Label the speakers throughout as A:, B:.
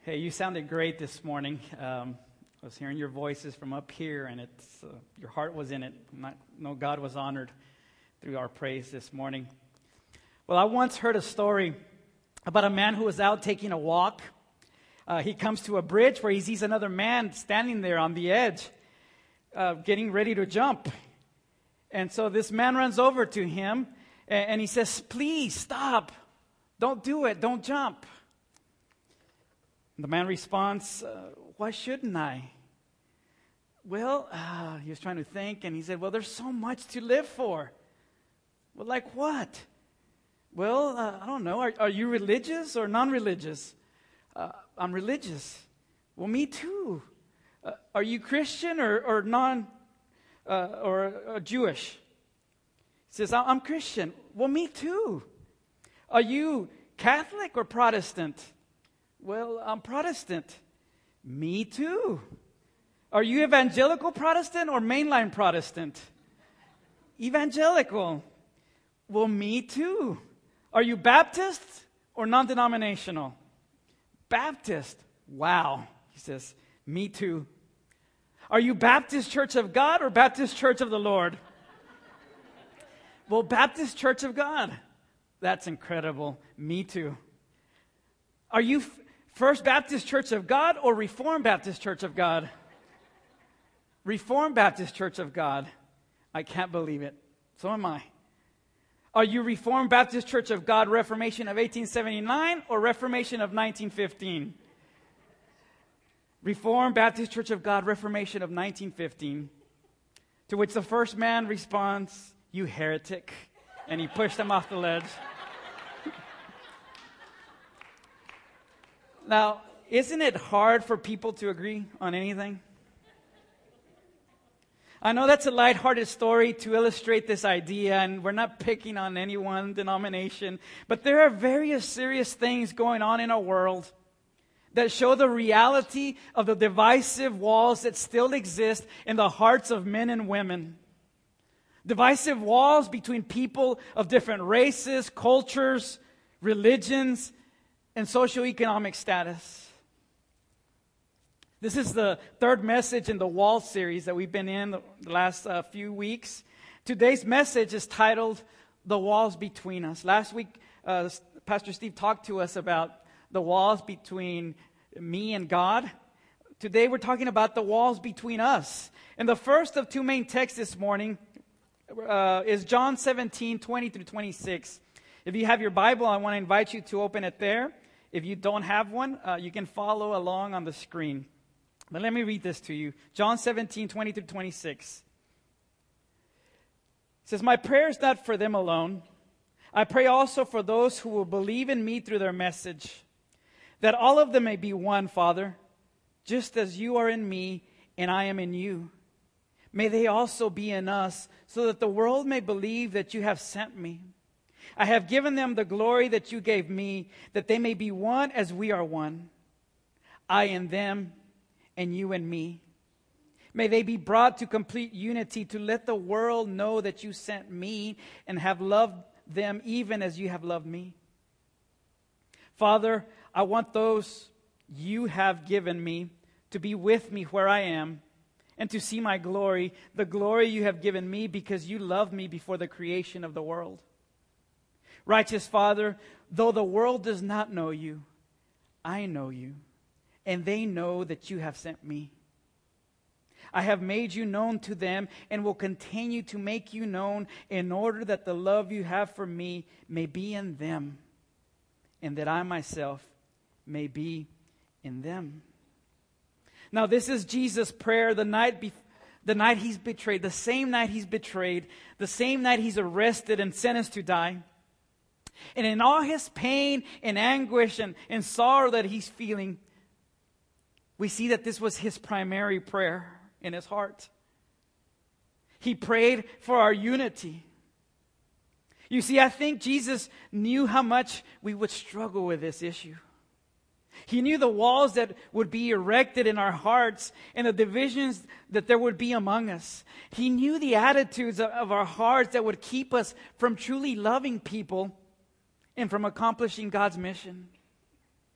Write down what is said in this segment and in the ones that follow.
A: Hey, you sounded great this morning. I was hearing your voices from up here, and your heart was in it. I know God was honored through our praise this morning. Well, I once heard a story about a man who was out taking a walk. He comes to a bridge where he sees another man standing there on the edge, getting ready to jump. And so this man runs over to him, and he says, "Please stop. Don't do it. Don't jump." The man responds, "Why shouldn't I?" Well, he was trying to think, and he said, "Well, there's so much to live for." "Well, like what?" "Well, I don't know. Are you religious or non-religious?" "I'm religious." "Well, me too." "Are you Christian or Jewish?" He says, "I'm Christian." "Well, me too." "Are you Catholic or Protestant?" "Well, I'm Protestant." "Me too." "Are you evangelical Protestant or mainline Protestant?" "Evangelical." "Well, me too." "Are you Baptist or non-denominational?" "Baptist." "Wow." He says, "Me too." "Are you Baptist Church of God or Baptist Church of the Lord?" "Well, Baptist Church of God." "That's incredible. Me too." "Are you First Baptist Church of God or Reformed Baptist Church of God?" "Reformed Baptist Church of God." "I can't believe it. So am I." "Are you Reformed Baptist Church of God, Reformation of 1879 or Reformation of 1915? "Reformed Baptist Church of God, Reformation of 1915. To which the first man responds, "You heretic." And he pushed him off the ledge. Now, isn't it hard for people to agree on anything? I know that's a lighthearted story to illustrate this idea, and we're not picking on any one denomination, but there are various serious things going on in our world that show the reality of the divisive walls that still exist in the hearts of men and women. Divisive walls between people of different races, cultures, religions, and socioeconomic status. This is the third message in the Wall series that we've been in the last few weeks. Today's message is titled, "The Walls Between Us." Last week, Pastor Steve talked to us about the walls between me and God. Today, we're talking about the walls between us. And the first of two main texts this morning is John 17, 20 through 26. If you have your Bible, I want to invite you to open it there. If you don't have one, you can follow along on the screen. But let me read this to you. John 17, 20 through 26. It says, "My prayer is not for them alone. I pray also for those who will believe in me through their message, that all of them may be one, Father, just as you are in me and I am in you. May they also be in us, so that the world may believe that you have sent me. I have given them the glory that you gave me, that they may be one as we are one. I in them, and you in me. May they be brought to complete unity, to let the world know that you sent me and have loved them even as you have loved me. Father, I want those you have given me to be with me where I am, and to see my glory, the glory you have given me because you loved me before the creation of the world. Righteous Father, though the world does not know you, I know you, and they know that you have sent me. I have made you known to them and will continue to make you known, in order that the love you have for me may be in them, and that I myself may be in them." Now, this is Jesus' prayer the night he's betrayed, the same night he's betrayed, the same night he's arrested and sentenced to die. And in all his pain and anguish and sorrow that he's feeling, we see that this was his primary prayer in his heart. He prayed for our unity. You see, I think Jesus knew how much we would struggle with this issue. He knew the walls that would be erected in our hearts and the divisions that there would be among us. He knew the attitudes of our hearts that would keep us from truly loving people and from accomplishing God's mission.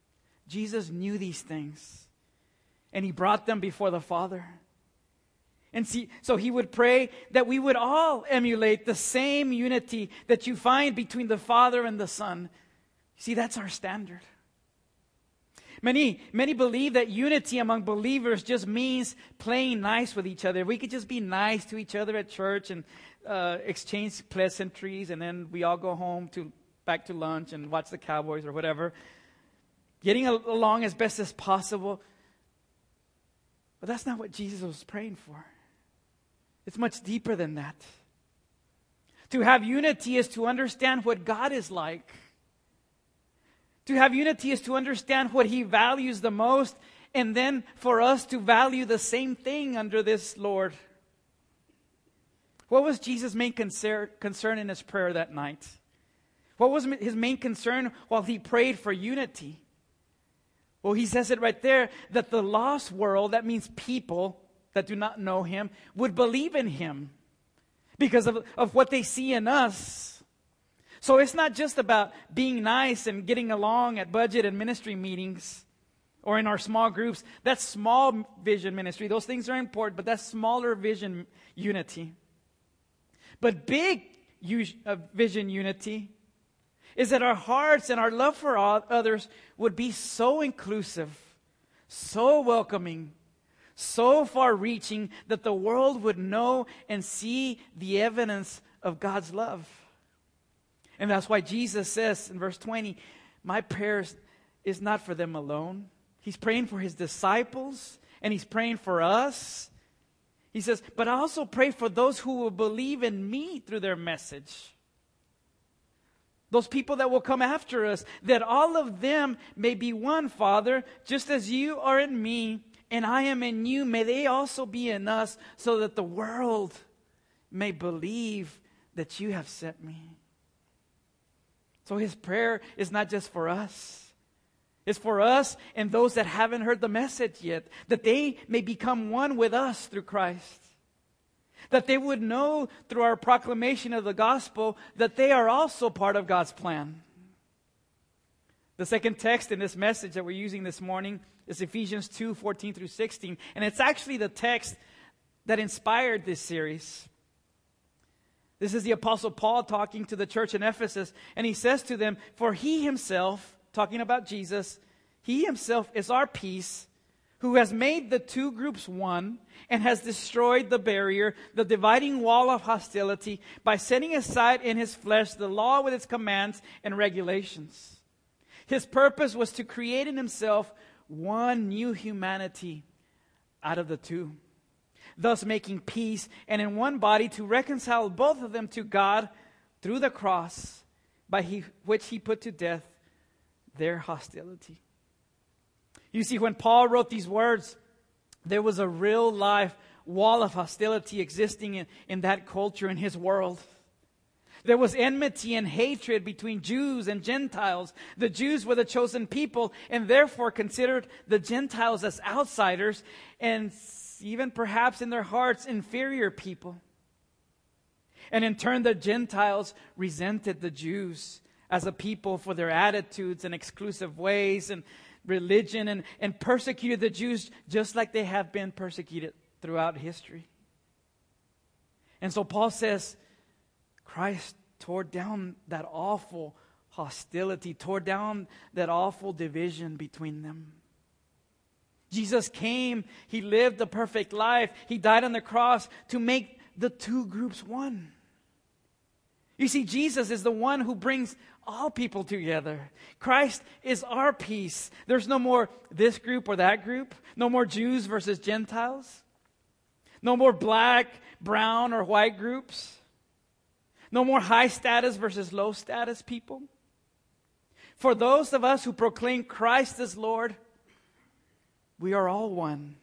A: Jesus knew these things, and he brought them before the Father. And so he would pray that we would all emulate the same unity that you find between the Father and the Son. See, that's our standard. Many believe that unity among believers just means playing nice with each other. We could just be nice to each other at church and exchange pleasantries, and then we all go home back to lunch and watch the Cowboys or whatever. Getting along as best as possible. But that's not what Jesus was praying for. It's much deeper than that. To have unity is to understand what God is like. To have unity is to understand what He values the most, and then for us to value the same thing under this Lord. What was Jesus' main concern in His prayer that night? What was His main concern while He prayed for unity? Well, He says it right there, that the lost world, that means people that do not know Him, would believe in Him because of what they see in us. So it's not just about being nice and getting along at budget and ministry meetings or in our small groups. That's small vision ministry. Those things are important, but that's smaller vision unity. But big vision unity is that our hearts and our love for others would be so inclusive, so welcoming, so far-reaching that the world would know and see the evidence of God's love. And that's why Jesus says in verse 20, my prayer is not for them alone. He's praying for His disciples, and He's praying for us. He says, but I also pray for those who will believe in me through their message. Those people that will come after us, that all of them may be one, Father, just as you are in me and I am in you. May they also be in us, so that the world may believe that you have sent me. So His prayer is not just for us. It's for us and those that haven't heard the message yet, that they may become one with us through Christ. That they would know through our proclamation of the gospel that they are also part of God's plan. The second text in this message that we're using this morning is Ephesians 2:14 through 16. And it's actually the text that inspired this series. This is the Apostle Paul talking to the church in Ephesus. And he says to them, for He Himself, talking about Jesus, He Himself is our peace, who has made the two groups one and has destroyed the barrier, the dividing wall of hostility, by setting aside in His flesh the law with its commands and regulations. His purpose was to create in Himself one new humanity out of the two, thus making peace, and in one body to reconcile both of them to God through the cross, by which He put to death their hostility. You see, when Paul wrote these words, there was a real life wall of hostility existing in that culture, in his world. There was enmity and hatred between Jews and Gentiles. The Jews were the chosen people and therefore considered the Gentiles as outsiders and even perhaps in their hearts inferior people. And in turn, the Gentiles resented the Jews as a people for their attitudes and exclusive ways and religion, and persecuted the Jews just like they have been persecuted throughout history. And so Paul says, Christ tore down that awful hostility, tore down that awful division between them. Jesus came, He lived the perfect life, He died on the cross to make the two groups one. You see, Jesus is the one who brings all people together. Christ is our peace. There's no more this group or that group. No more Jews versus Gentiles. No more black, brown, or white groups. No more high status versus low status people. For those of us who proclaim Christ as Lord, we are all one.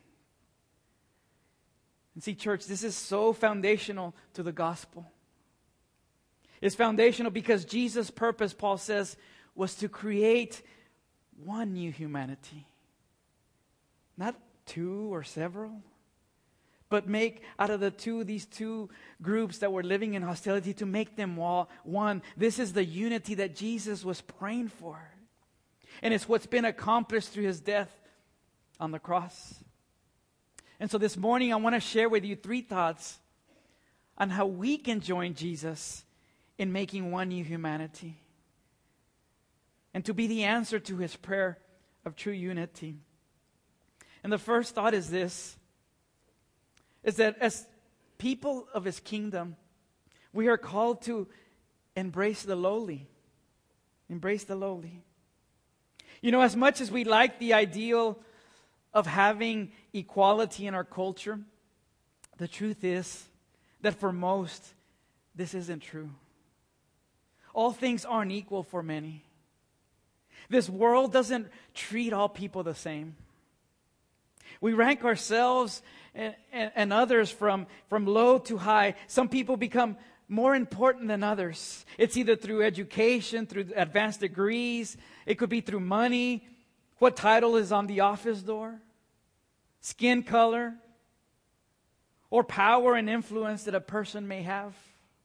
A: And see, church, this is so foundational to the gospel. It's foundational because Jesus' purpose, Paul says, was to create one new humanity. Not two or several, but make out of these two groups that were living in hostility, to make them all one. This is the unity that Jesus was praying for. And it's what's been accomplished through his death on the cross. And so this morning I want to share with you 3 thoughts on how we can join Jesus in making one new humanity, and to be the answer to his prayer of true unity. And the first thought is this, is that as people of his kingdom, we are called to embrace the lowly. Embrace the lowly. You know, as much as we like the ideal of having equality in our culture, the truth is that for most, this isn't true. All things aren't equal for many. This world doesn't treat all people the same. We rank ourselves and others from low to high. Some people become more important than others. It's either through education, through advanced degrees. It could be through money, what title is on the office door, skin color, or power and influence that a person may have.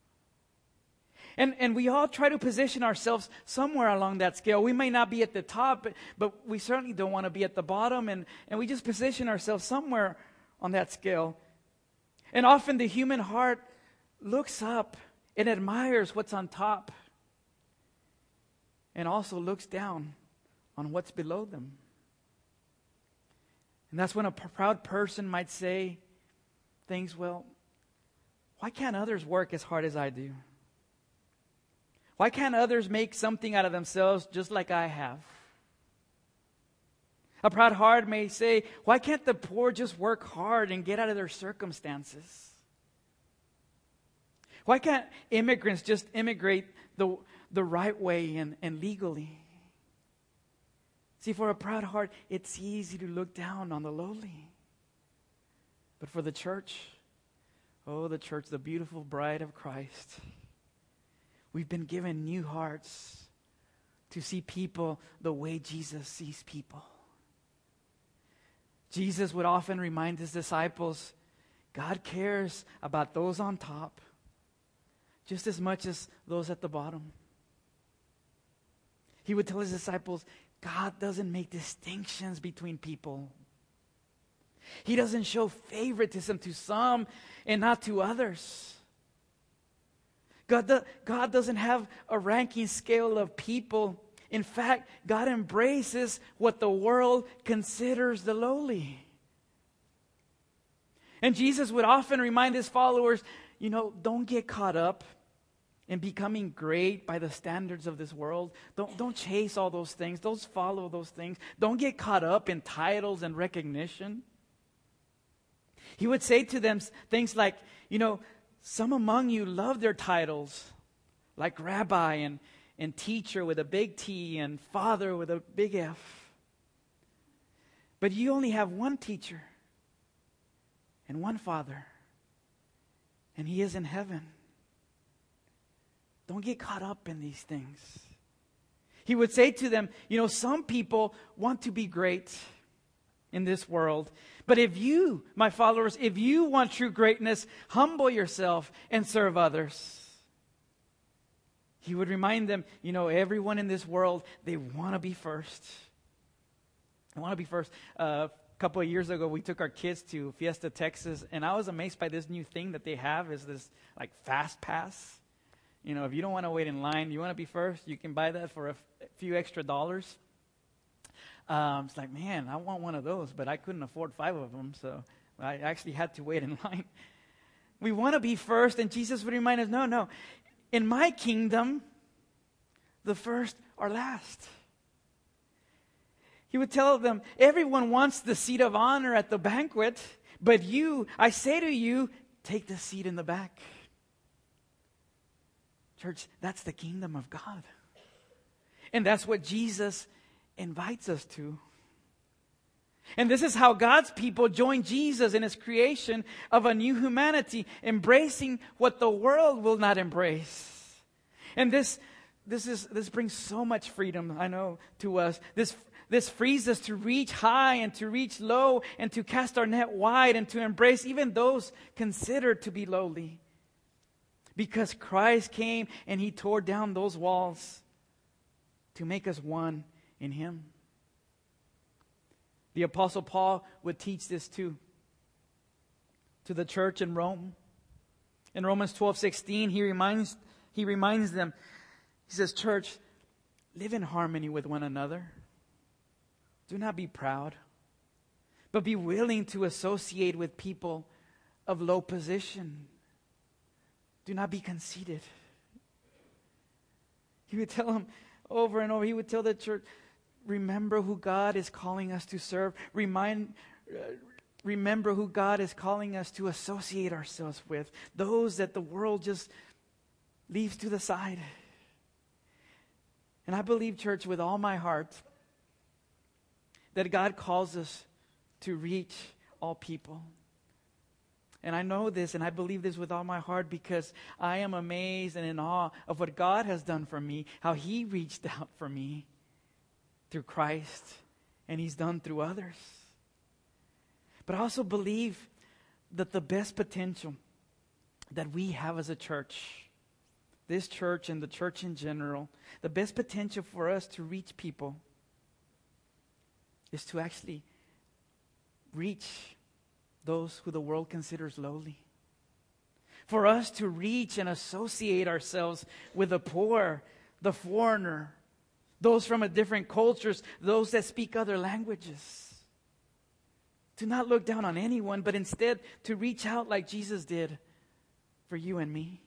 A: And we all try to position ourselves somewhere along that scale. We may not be at the top, but we certainly don't want to be at the bottom. And we just position ourselves somewhere on that scale. And often the human heart looks up and admires what's on top, and also looks down on what's below them. And that's when a proud person might say things, well, why can't others work as hard as I do? Why can't others make something out of themselves just like I have? A proud heart may say, why can't the poor just work hard and get out of their circumstances? Why can't immigrants just immigrate the right way and legally? See, for a proud heart, it's easy to look down on the lowly. But for the church, the church, the beautiful bride of Christ, we've been given new hearts to see people the way Jesus sees people. Jesus would often remind his disciples, God cares about those on top just as much as those at the bottom. He would tell his disciples, God doesn't make distinctions between people. He doesn't show favoritism to some and not to others. God doesn't have a ranking scale of people. In fact, God embraces what the world considers the lowly. And Jesus would often remind his followers, don't get caught up in becoming great by the standards of this world. Don't chase all those things. Don't follow those things. Don't get caught up in titles and recognition. He would say to them things like, some among you love their titles, like rabbi and teacher with a big T and father with a big F. But you only have one teacher and one father, and he is in heaven. Don't get caught up in these things. He would say to them, some people want to be great in this world. But if you, my followers, if you want true greatness, humble yourself and serve others. He would remind them, everyone in this world, they want to be first. They want to be first. A couple of years ago, we took our kids to Fiesta, Texas, and I was amazed by this new thing that they have, is this fast pass. If you don't want to wait in line, you want to be first, you can buy that for a few extra dollars. It's like, man, I want one of those, but I couldn't afford 5 of them, so I actually had to wait in line. We want to be first, and Jesus would remind us, no. In my kingdom, the first are last. He would tell them, everyone wants the seat of honor at the banquet, but I say to you, take the seat in the back. Church, that's the kingdom of God. And that's what Jesus invites us to. And this is how God's people join Jesus in his creation of a new humanity, embracing what the world will not embrace. And this brings so much freedom, I know, to us. This frees us to reach high and to reach low and to cast our net wide and to embrace even those considered to be lowly. Because Christ came and he tore down those walls to make us one in Him. The Apostle Paul would teach this too to the church in Rome. In Romans 12:16, he reminds them, he says, "Church, live in harmony with one another. Do not be proud, but be willing to associate with people of low position. Do not be conceited." He would tell them over and over. He would tell the church, remember who God is calling us to serve. Remember who God is calling us to associate ourselves with. Those that the world just leaves to the side. And I believe, church, with all my heart, that God calls us to reach all people. And I know this and I believe this with all my heart because I am amazed and in awe of what God has done for me, how He reached out for me through Christ, and He's done through others. But I also believe that the best potential that we have as a church, this church and the church in general, the best potential for us to reach people is to actually reach those who the world considers lowly. For us to reach and associate ourselves with the poor, the foreigner, those from a different cultures, those that speak other languages. To not look down on anyone, but instead to reach out like Jesus did for you and me.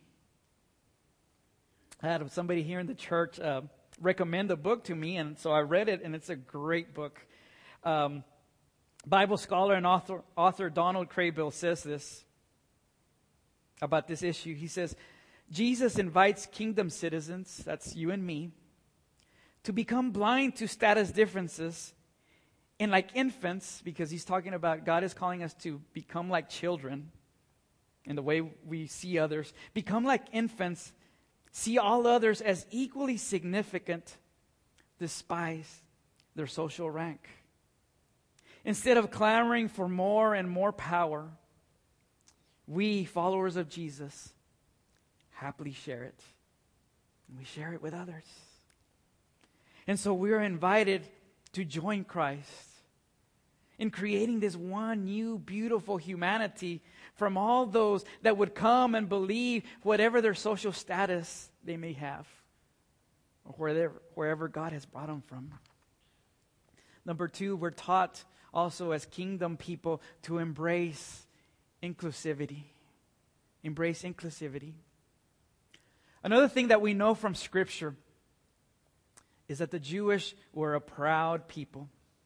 A: I had somebody here in the church recommend a book to me, and so I read it, and it's a great book. Bible scholar and author Donald Craybill says this about this issue. He says, Jesus invites kingdom citizens, that's you and me, to become blind to status differences and like infants, because he's talking about God is calling us to become like children in the way we see others. Become like infants, see all others as equally significant, despise their social rank. Instead of clamoring for more and more power, we, followers of Jesus, happily share it. And we share it with others. And so we are invited to join Christ in creating this one new, beautiful humanity from all those that would come and believe whatever their social status they may have, or wherever God has brought them from. Number 2, we're taught also as kingdom people to embrace inclusivity. Embrace inclusivity. Another thing that we know from Scripture is that the Jewish were a proud people.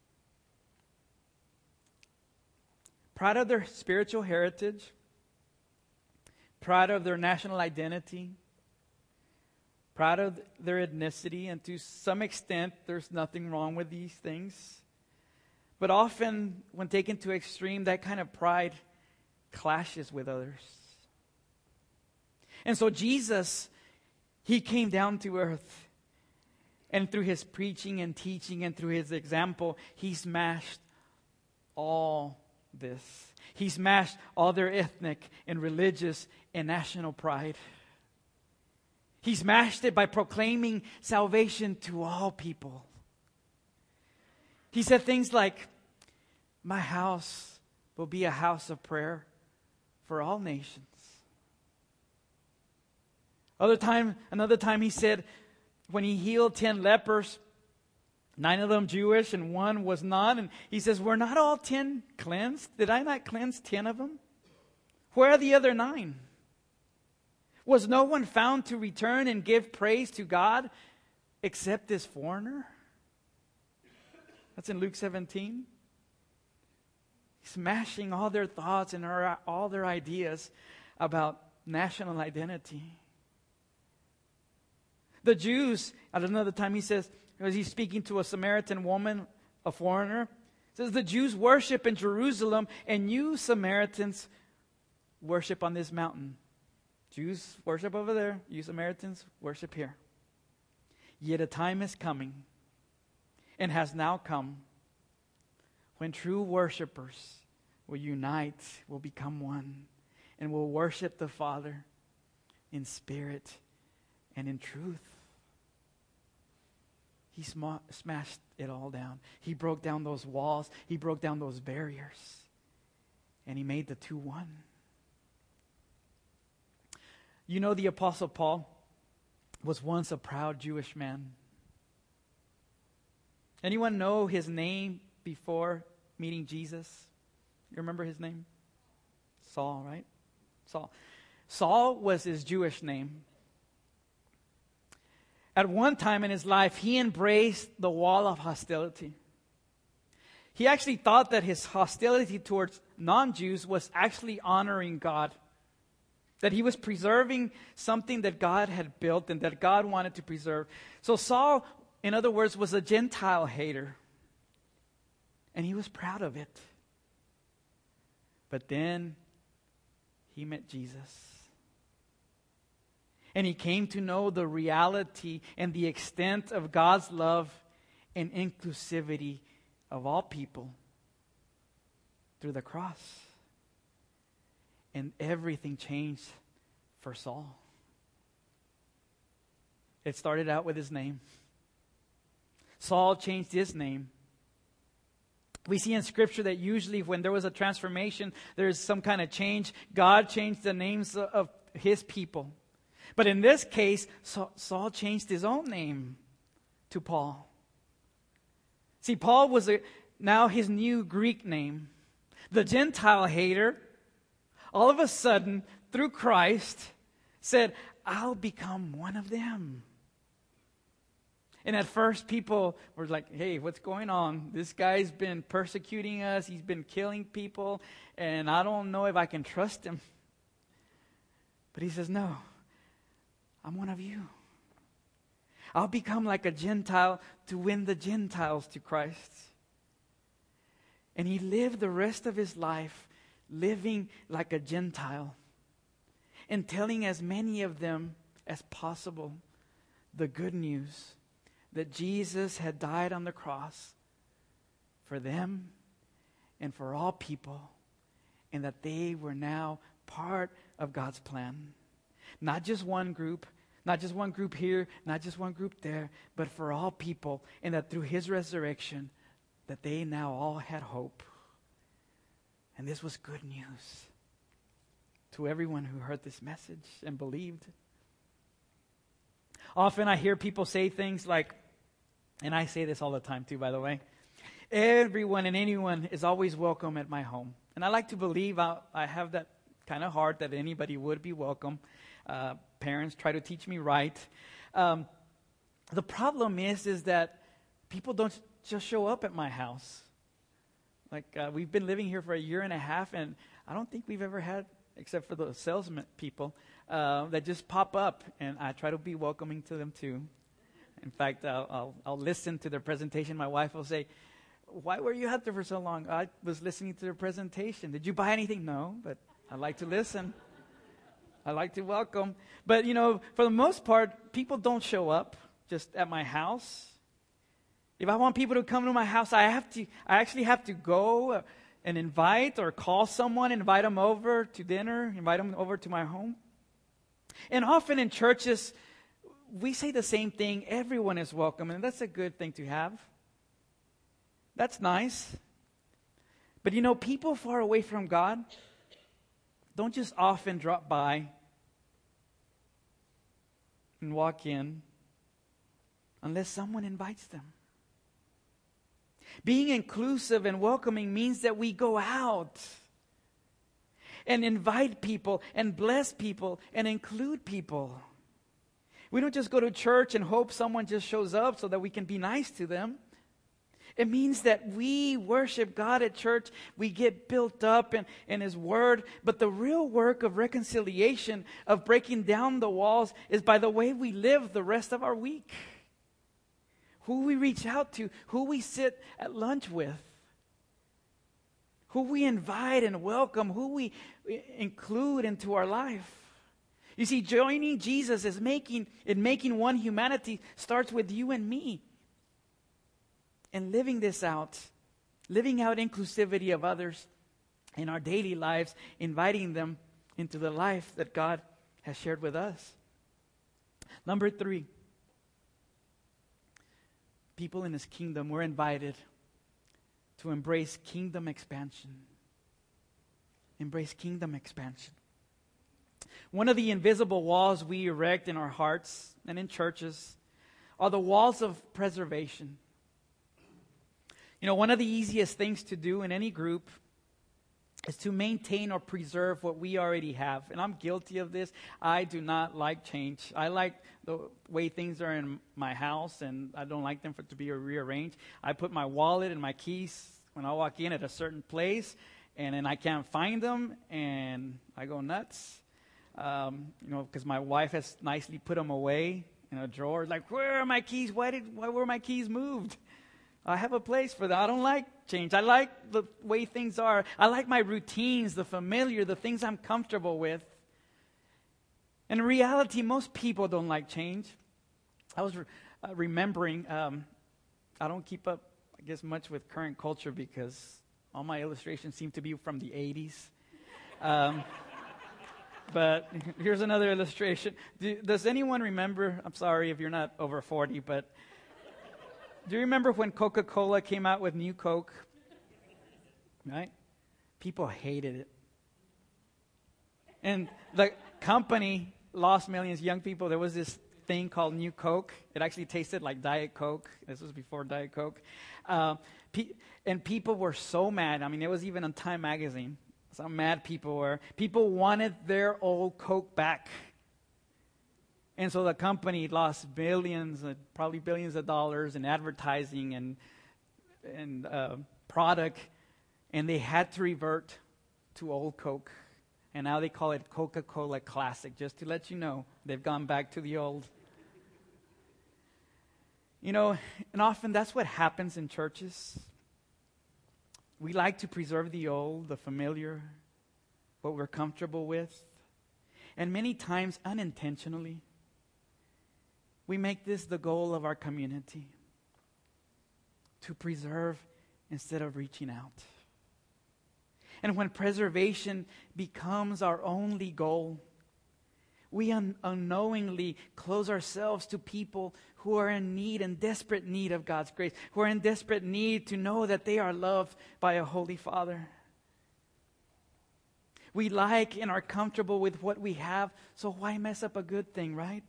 A: Proud of their spiritual heritage, proud of their national identity, proud of their ethnicity, and to some extent, there's nothing wrong with these things. But often, when taken to extreme, that kind of pride clashes with others. And so Jesus, He came down to earth. And through His preaching and teaching and through His example, He smashed all this. He smashed all their ethnic and religious and national pride. He smashed it by proclaiming salvation to all people. He said things like, my house will be a house of prayer for all nations. Another time He said, when He healed 10 lepers, 9 of them Jewish and 1 was not. And He says, were not all 10 cleansed? Did I not cleanse 10 of them? Where are the other 9? Was no one found to return and give praise to God except this foreigner? That's in Luke 17. Smashing all their thoughts and all their ideas about national identity. The Jews, at another time He says, as He's speaking to a Samaritan woman, a foreigner, says the Jews worship in Jerusalem and you Samaritans worship on this mountain. Jews worship over there, you Samaritans worship here. Yet a time is coming and has now come when true worshipers will unite, will become one, and will worship the Father in spirit and in truth. He smashed it all down. He broke down those walls. He broke down those barriers. And he made the two one. You know, the Apostle Paul was once a proud Jewish man. Anyone know his name before meeting Jesus? You remember his name? Saul, right? Saul. Saul was his Jewish name. At one time in his life, he embraced the wall of hostility. He actually thought that his hostility towards non-Jews was actually honoring God. That he was preserving something that God had built and that God wanted to preserve. So Saul, in other words, was a Gentile hater. And he was proud of it. But then he met Jesus. And he came to know the reality and the extent of God's love and inclusivity of all people through the cross. And everything changed for Saul. It started out with his name. Saul changed his name. We see in Scripture that usually when there was a transformation, there's some kind of change. God changed the names of his people. But in this case, Saul changed his own name to Paul. See, Paul was now his new Greek name. The Gentile hater, all of a sudden, through Christ, said, I'll become one of them. And at first, people were like, hey, what's going on? This guy's been persecuting us. He's been killing people. And I don't know if I can trust him. But he says, no. I'm one of you. I'll become like a Gentile to win the Gentiles to Christ. And he lived the rest of his life living like a Gentile and telling as many of them as possible the good news that Jesus had died on the cross for them and for all people, and that they were now part of God's plan. Not just one group here, not just one group there, but for all people, and that through his resurrection, that they now all had hope. And this was good news to everyone who heard this message and believed. Often I hear people say things like, and I say this all the time too, by the way, everyone and anyone is always welcome at my home. And I like to believe I have that kind of heart that anybody would be welcome. Parents try to teach me right. The problem is that people don't just show up at my house. Like we've been living here for a year and a half, and I don't think we've ever had, except for the salesman people, that just pop up, and I try to be welcoming to them too. In fact, I'll listen to their presentation. My wife will say, "Why were you out there for so long?" I was listening to their presentation. Did you buy anything? No, but I like to listen. I like to welcome. But, for the most part, people don't show up just at my house. If I want people to come to my house, I actually have to go and invite or call someone, invite them over to dinner, invite them over to my home. And often in churches, we say the same thing. Everyone is welcome, and that's a good thing to have. That's nice. But people far away from God don't just often drop by and walk in unless someone invites them. Being inclusive and welcoming means that we go out and invite people and bless people and include people. We don't just go to church and hope someone just shows up so that we can be nice to them. It means that we worship God at church. We get built up in His Word. But the real work of reconciliation, of breaking down the walls, is by the way we live the rest of our week. Who we reach out to, who we sit at lunch with, who we invite and welcome, who we include into our life. You see, joining Jesus is making one humanity starts with you and me. And living this out, living out inclusivity of others in our daily lives, inviting them into the life that God has shared with us. Number 3, people in His kingdom, we're invited to embrace kingdom expansion. Embrace kingdom expansion. One of the invisible walls we erect in our hearts and in churches are the walls of preservation. You know, one of the easiest things to do in any group is to maintain or preserve what we already have. And I'm guilty of this. I do not like change. I like the way things are in my house, and I don't like them to be rearranged. I put my wallet and my keys when I walk in at a certain place, and then I can't find them, and I go nuts. Because my wife has nicely put them away in a drawer. Like, where are my keys? Why were my keys moved? I have a place for that. I don't like change. I like the way things are. I like my routines, the familiar, the things I'm comfortable with. And in reality, most people don't like change. I was remembering, I don't keep up, I guess, much with current culture because all my illustrations seem to be from the 80s. But here's another illustration. Does anyone remember, I'm sorry if you're not over 40, but do you remember when Coca-Cola came out with New Coke? Right? People hated it. And the company lost millions of young people. There was this thing called New Coke. It actually tasted like Diet Coke. This was before Diet Coke. And people were so mad. I mean, it was even on Time magazine. How mad people were. People wanted their old Coke back. And so the company lost billions, probably billions of dollars in advertising and product, and they had to revert to old Coke. And now they call it Coca-Cola Classic, just to let you know they've gone back to the old. You know, and often that's what happens in churches. We like to preserve the old, the familiar, what we're comfortable with. And many times, unintentionally, we make this the goal of our community, to preserve instead of reaching out. And when preservation becomes our only goal, we unknowingly close ourselves to people who are in need, in desperate need of God's grace, who are in desperate need to know that they are loved by a Holy Father. We like and are comfortable with what we have, so why mess up a good thing, right?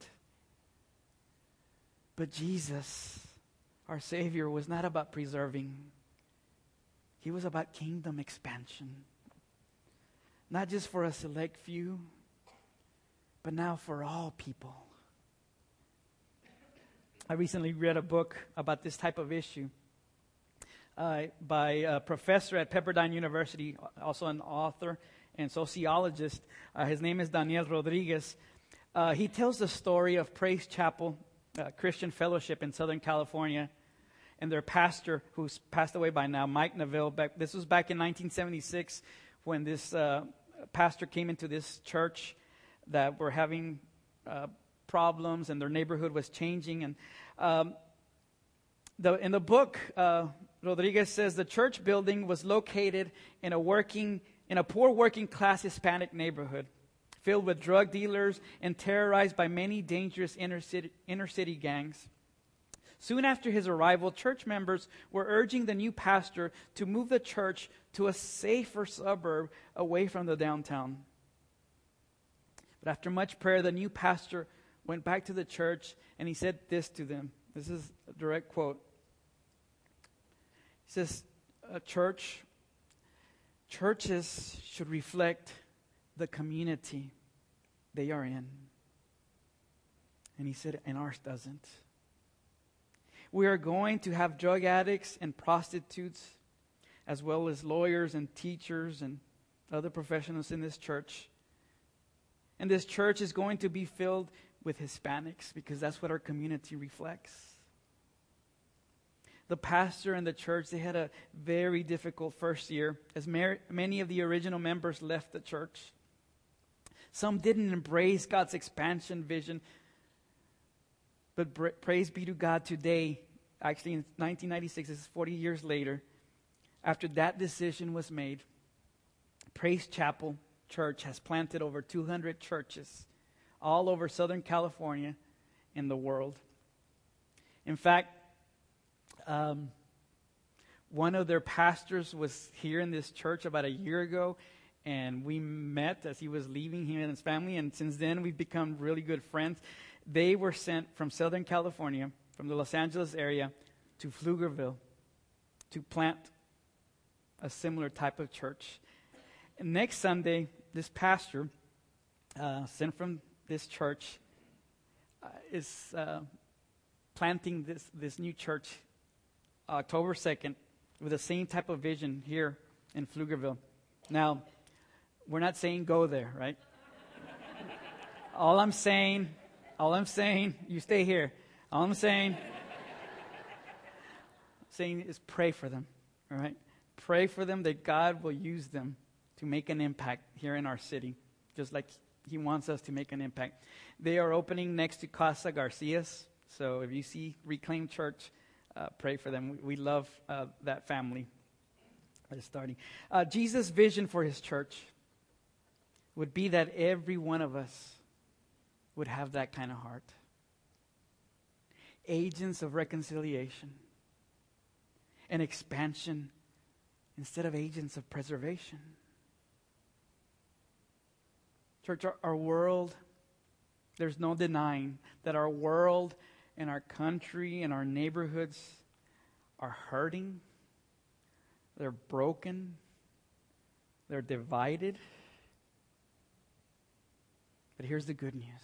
A: But Jesus, our Savior, was not about preserving. He was about kingdom expansion. Not just for a select few, but now for all people. I recently read a book about this type of issue by a professor at Pepperdine University, also an author and sociologist. His name is Daniel Rodriguez. He tells the story of Praise Chapel Christian Fellowship in Southern California, and their pastor, who's passed away by now, Mike Neville. This was back in 1976 when this pastor came into this church that were having problems, and their neighborhood was changing. And in the book, Rodriguez says the church building was located in a poor working class Hispanic neighborhood, filled with drug dealers and terrorized by many dangerous inner city gangs. Soon after his arrival, church members were urging the new pastor to move the church to a safer suburb away from the downtown. But after much prayer, the new pastor went back to the church and he said this to them. This is a direct quote. He says, churches should reflect the community they are in. And he said, and ours doesn't. We are going to have drug addicts and prostitutes, as well as lawyers and teachers and other professionals in this church. And this church is going to be filled with Hispanics because that's what our community reflects. The pastor and the church, they had a very difficult first year as many of the original members left the church. Some didn't embrace God's expansion vision. But praise be to God today, actually in 1996, this is 40 years later, after that decision was made, Praise Chapel Church has planted over 200 churches all over Southern California and the world. In fact, One of their pastors was here in this church about a year ago, and we met as he was leaving, him and his family, and since then we've become really good friends. They were sent from Southern California, from the Los Angeles area, to Pflugerville to plant a similar type of church. And next Sunday, this pastor, sent from this church, is planting this new church October 2nd with the same type of vision here in Pflugerville. Now, we're not saying go there, right? All I'm saying, you stay here. All I'm saying is pray for them, all right? Pray for them that God will use them to make an impact here in our city, just like He wants us to make an impact. They are opening next to Casa Garcias, so if you see Reclaim Church, pray for them. We love that family that is starting. Jesus' vision for His church would be that every one of us would have that kind of heart. Agents of reconciliation and expansion instead of agents of preservation. Church, our world, there's no denying that our world and our country and our neighborhoods are hurting. They're broken. They're divided. But here's the good news.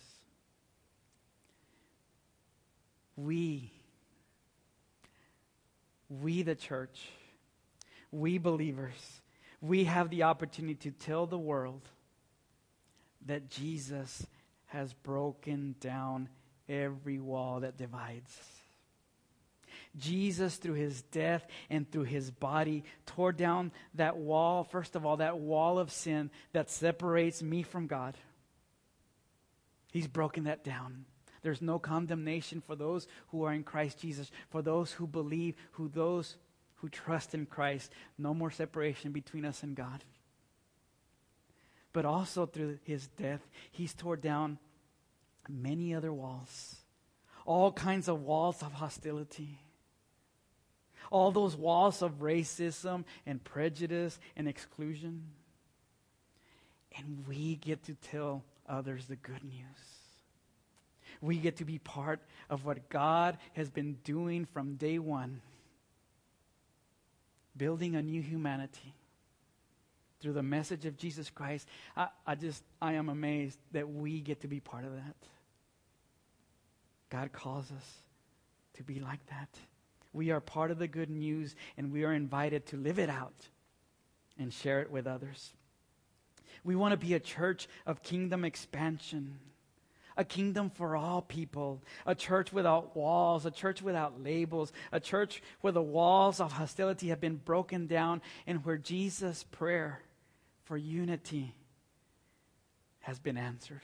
A: We the church, we believers, we have the opportunity to tell the world that Jesus has broken down every wall that divides. Jesus, through His death and through His body, tore down that wall, first of all, that wall of sin that separates me from God. He's broken that down. There's no condemnation for those who are in Christ Jesus, for those who believe, those who trust in Christ. No more separation between us and God. But also through His death, He's tore down many other walls. All kinds of walls of hostility. All those walls of racism and prejudice and exclusion. And we get to tell others the good news. We get to be part of what God has been doing from day one. Building a new humanity through the message of Jesus Christ. I am amazed that we get to be part of that. God calls us to be like that. We are part of the good news, and we are invited to live it out and share it with others. We want to be a church of kingdom expansion, a kingdom for all people, a church without walls, a church without labels, a church where the walls of hostility have been broken down and where Jesus' prayer for unity has been answered.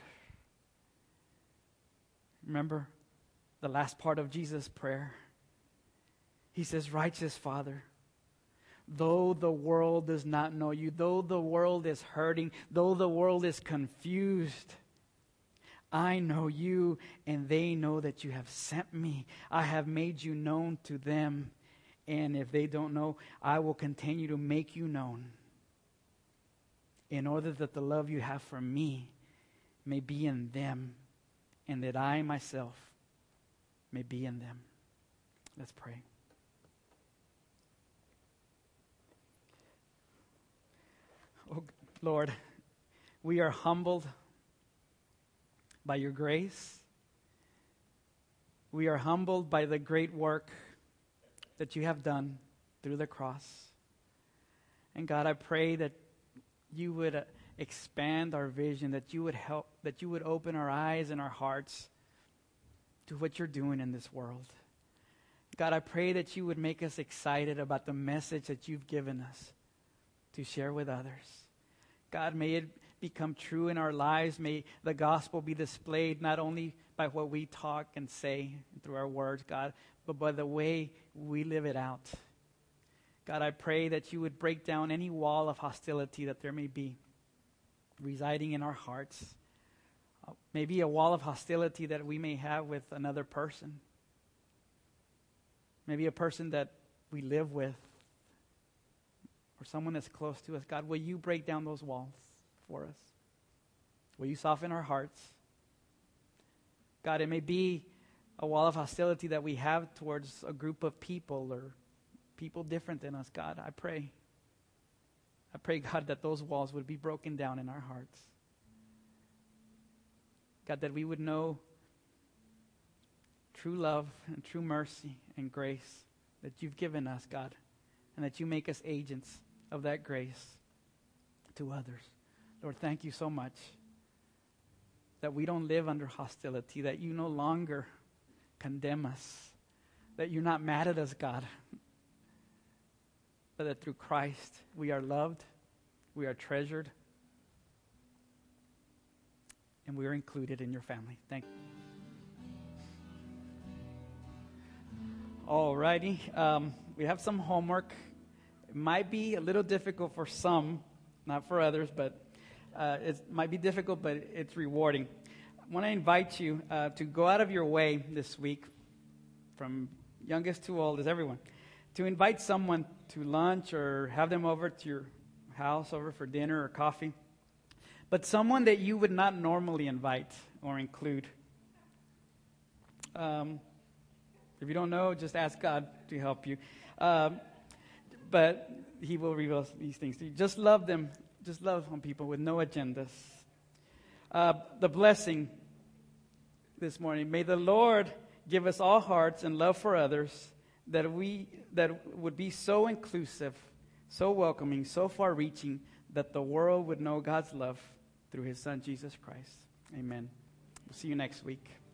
A: Remember the last part of Jesus' prayer? He says, "Righteous Father, though the world does not know you, though the world is hurting, though the world is confused, I know you, and they know that you have sent me. I have made you known to them, and if they don't know, I will continue to make you known, in order that the love you have for me may be in them, and that I myself may be in them." Let's pray. Oh, Lord, we are humbled by your grace. We are humbled by the great work that you have done through the cross. And God, I pray that you would expand our vision, that you would help, that you would open our eyes and our hearts to what you're doing in this world. God, I pray that you would make us excited about the message that you've given us to share with others. God, may it become true in our lives. May the gospel be displayed not only by what we talk and say through our words, God, but by the way we live it out. God, I pray that you would break down any wall of hostility that there may be residing in our hearts. Maybe a wall of hostility that we may have with another person. Maybe a person that we live with, or someone that's close to us, God, will you break down those walls for us? Will you soften our hearts? God, it may be a wall of hostility that we have towards a group of people or people different than us, God. I pray, God, that those walls would be broken down in our hearts. God, that we would know true love and true mercy and grace that you've given us, God, and that you make us agents of that grace to others. Lord, thank you so much that we don't live under hostility, that you no longer condemn us, that you're not mad at us, God, but that through Christ we are loved, we are treasured, and we are included in your family. Thank you. All righty. We have some homework. It might be a little difficult for some, not for others, but it might be difficult, but it's rewarding. I want to invite you to go out of your way this week, from youngest to oldest, everyone, to invite someone to lunch or have them over to your house over for dinner or coffee, but someone that you would not normally invite or include. If you don't know, just ask God to help you. But he will reveal these things to you. Just love them. Just love on people with no agendas. The blessing this morning. May the Lord give us all hearts and love for others that would be so inclusive, so welcoming, so far-reaching that the world would know God's love through his Son, Jesus Christ. Amen. We'll see you next week.